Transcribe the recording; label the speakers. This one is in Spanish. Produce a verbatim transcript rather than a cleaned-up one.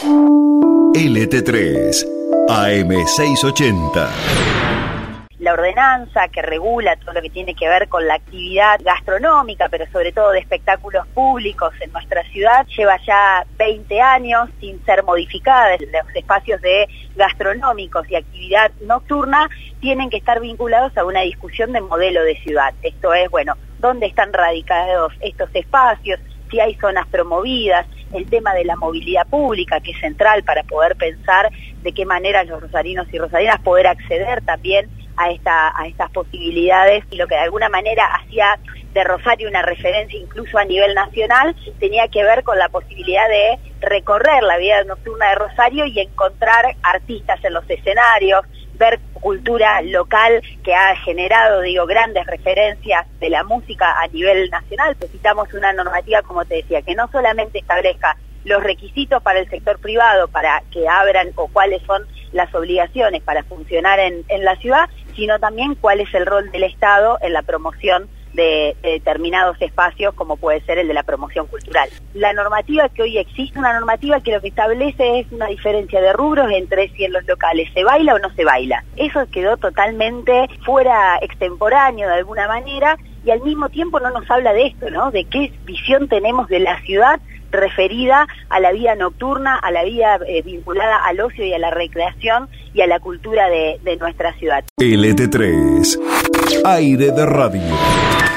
Speaker 1: L T tres, A M seiscientos ochenta.
Speaker 2: La ordenanza que regula todo lo que tiene que ver con la actividad gastronómica, pero sobre todo de espectáculos públicos en nuestra ciudad, lleva ya veinte años sin ser modificada. Los espacios de gastronómicos y actividad nocturna tienen que estar vinculados a una discusión de modelo de ciudad. Esto es, bueno, dónde están radicados estos espacios, si hay zonas promovidas, el tema de la movilidad pública, que es central para poder pensar de qué manera los rosarinos y rosarinas poder acceder también a esta a estas posibilidades, y lo que de alguna manera hacía de Rosario una referencia incluso a nivel nacional tenía que ver con la posibilidad de recorrer la vida nocturna de Rosario y encontrar artistas en los escenarios, ver cultura local que ha generado, digo, grandes referencias de la música a nivel nacional. Necesitamos una normativa, como te decía, que no solamente establezca los requisitos para el sector privado para que abran o cuáles son las obligaciones para funcionar en, en la ciudad, sino también cuál es el rol del Estado en la promoción de, de determinados espacios, como puede ser el de la promoción cultural. La normativa que hoy existe, una normativa que lo que establece es una diferencia de rubros entre si en los locales se baila o no se baila. Eso quedó totalmente fuera, extemporáneo de alguna manera, y al mismo tiempo no nos habla de esto, ¿no? De qué visión tenemos de la ciudad referida a la vida nocturna, a la vida eh, vinculada al ocio y a la recreación y a la cultura de, de nuestra ciudad.
Speaker 1: L T tres, Aire de Radio.